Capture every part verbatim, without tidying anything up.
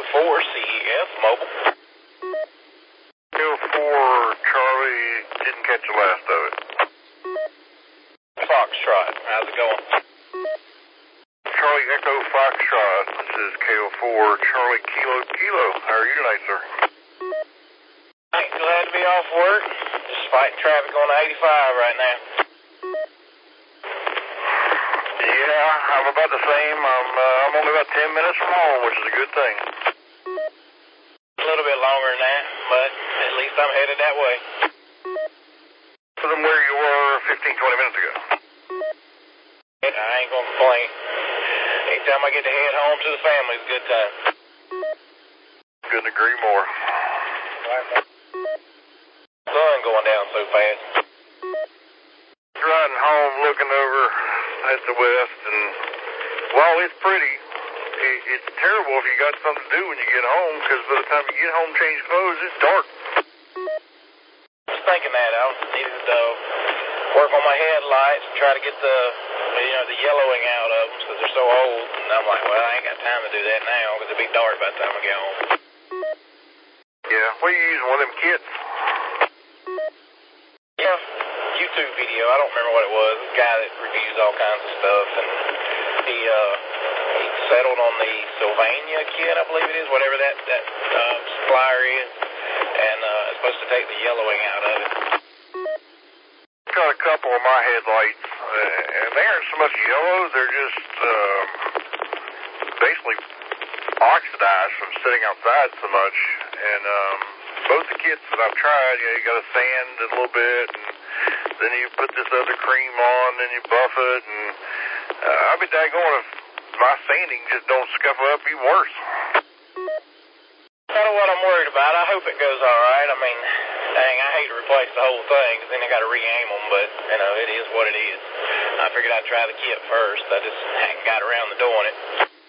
four C E S Mobile. Echo four Charlie, didn't catch the last of it. Foxtrot, how's it going? Charlie Echo Foxtrot, this is K O four Charlie Kilo Kilo. How are you tonight, sir? I'm glad to be off work. Just fighting traffic on eighty-five right now. Yeah, I'm about the same. I'm, uh, I'm only about ten minutes from home, which is a good thing. A little bit longer than that, but at least I'm headed that way. From where you were fifteen, twenty minutes ago. I ain't gonna complain. Anytime I get to head home to the family, it's a good time. Couldn't agree more. Sun going down so fast. Riding home, looking over at the west, and while it's pretty, it, it's terrible if you got something to do when you get home, because by the time you get home, change clothes, it's dark. I was thinking that. I needed to work on my headlights and try to get the, you know, the yellowing out of them because they're so old. And I'm like, well, I ain't got time to do that now because it'll be dark by the time I get home. Yeah, what are you using, one of them kits? Yeah, YouTube video. I don't remember what it was. This guy that reviews all kinds of stuff, and he uh, he settled on the Sylvania kit, I believe it is, whatever that that uh, supplier is, and uh, it's supposed to take the yellowing out of it. Got a couple of my headlights, uh, and they aren't so much yellow, they're just uh, basically oxidized from sitting outside so much. And um, both the kits that I've tried, you know, you got to sand it a little bit, and then you put this other cream on, then you buff it, and uh, I'll be daggone if my sanding just don't scuff up even worse. Kind of what I'm worried about. I hope it goes all right. I mean, dang, I hate to replace the whole thing, because then I got to re-aim them, but, you know, it is what it is. I figured I'd try the kit first. I just hadn't got around to doing it.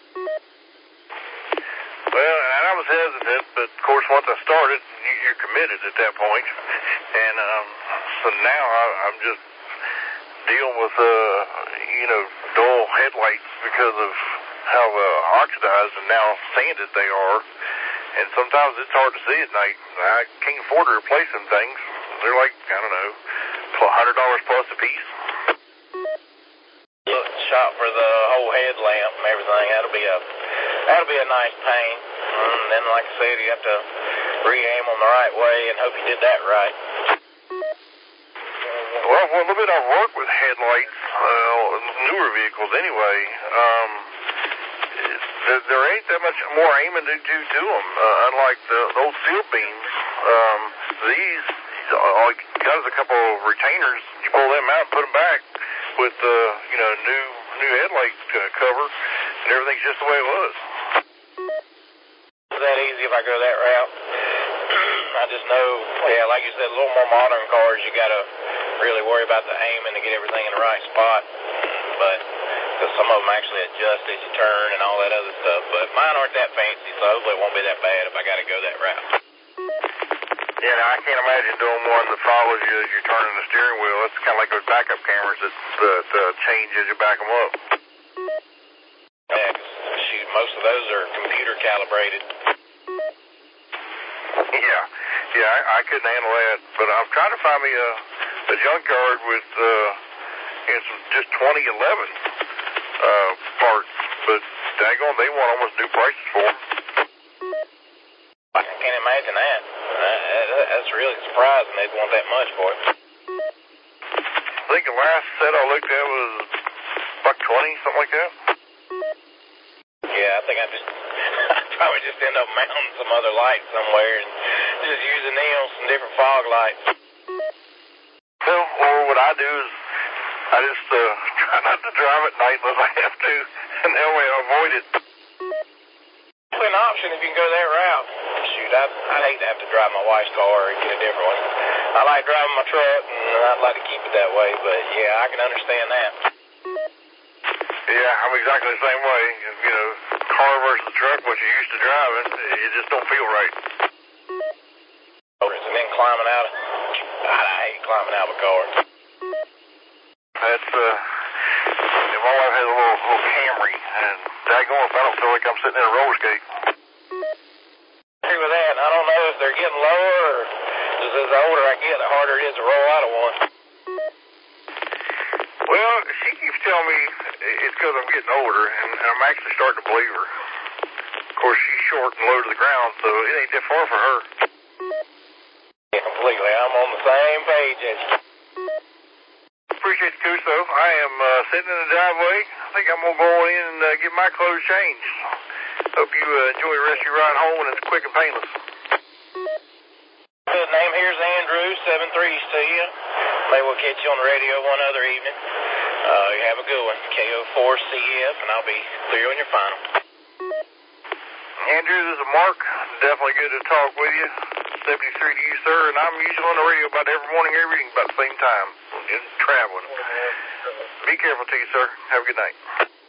Well, and I was hesitant, but of course once I started, you're committed at that point. And um, so now I, I'm just dealing with, uh, you know, dull headlights because of how uh, oxidized and now sanded they are. And sometimes it's hard to see at night. I can't afford to replace them things. They're like, I don't know, one hundred dollars plus a piece. Look, shop for the whole headlamp and everything. That'll be a that'll be a nice pain. And then, like I said, you have to re-aim them the right way and hope you did that right. Well, for a little bit I've worked with headlights, uh, newer vehicles anyway. Um, there, there ain't that much more aiming to do to them, uh, unlike the, the old steel beams. Um, these, all you got is a couple of retainers. You pull them out and put them back with, uh, you know, new new headlight uh, cover, and everything's just the way it was. Is that easy if I go that route? I just know, yeah, like you said, a little more modern cars, you got to really worry about the aiming to get everything in the right spot. But because some of them actually adjust as you turn and all that other stuff. But mine aren't that fancy, so hopefully it won't be that bad if I got to go that route. Yeah, now I can't imagine doing one that follows you as you're turning the steering wheel. It's kind of like those backup cameras that, that uh, change as you back them up. Yeah, cause, shoot, most of those are computer calibrated. Yeah, yeah, I, I couldn't handle that. But I'm trying to find me a, a junkyard with uh, you know, some just twenty eleven uh, parts. But daggone, they want almost new prices for them. I can't imagine that. Uh, that's really surprising they'd want that much for it. I think the last set I looked at was buck twenty, something like that. Yeah, I think I just I'd probably just end up mounting some other lights somewhere and just using them on some different fog lights. Well, or what I do is I just uh, try not to drive at night unless I have to, and that way I avoid it. It's an option if you can go that route. Shoot, I'd, I'd hate to have to drive my wife's car and get a different one. I like driving my truck, and I'd like to keep it that way, but yeah, I can understand that. Yeah, I'm exactly the same way. You know, car versus truck, what you're used to driving, it just don't feel right. And then climbing out of, God, I hate climbing out of a car. That's, uh, my wife has a little, little Camry, and daggone if I don't feel like I'm sitting in a roller skate. they're getting lower, or just as the older I get, the harder it is to roll out of one? Well, she keeps telling me it's because I'm getting older, and I'm actually starting to believe her. Of course, she's short and low to the ground, so it ain't that far for her. Yeah, completely. I'm on the same page as you. Appreciate the Cuso. I am uh, sitting in the driveway. I think I'm going to go in and uh, get my clothes changed. Hope you uh, enjoy the rest of your ride home, and it's quick and painless. His name here's Andrew, seven threes to you. Maybe we'll catch you on the radio one other evening. Uh, you have a good one. K O four C F, and I'll be through on your final. Andrew, this is Mark. Definitely good to talk with you. seventy-three to you, sir, and I'm usually on the radio about every morning, every evening, about the same time. Just traveling. Be careful to you, sir. Have a good night.